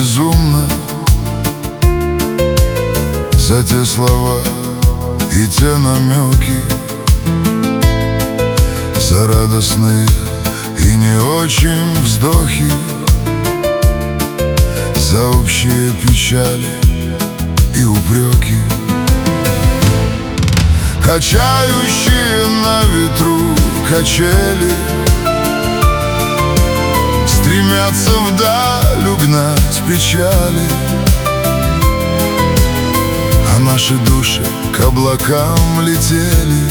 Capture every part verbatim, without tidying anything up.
безумно за те слова и те намеки, за радостные и не очень вздохи, за общие печали и упреки, качающие на ветру качели, стремятся вдаль угнать печали, а наши души к облакам летели.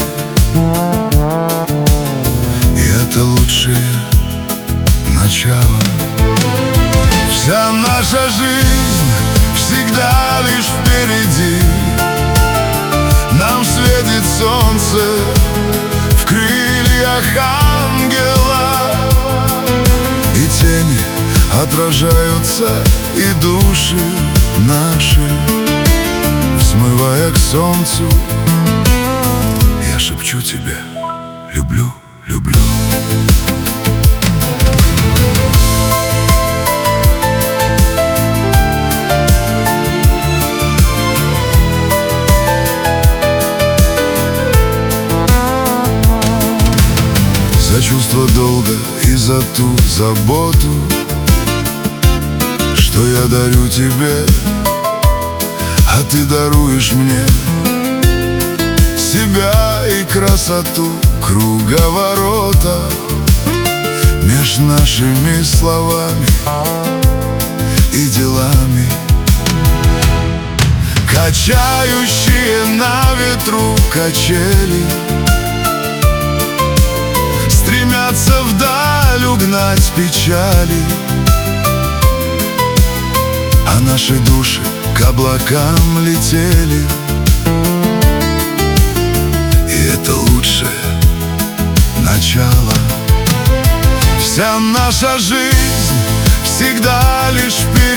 И это лучшее начало. Вся наша жизнь всегда лишь впереди. Нам светит солнце в крыльях ангела, и тени отражаются, и души наши, взмывая к солнцу, я шепчу тебе: люблю, люблю. За чувство долга и за ту заботу, что я дарю тебе, а ты даруешь мне себя и красоту круговорота меж нашими словами и делами, качающие на ветру качели, стремятся вдаль угнать печали, а наши души к облакам летели. И это лучшее начало. Вся наша жизнь всегда лишь впереди.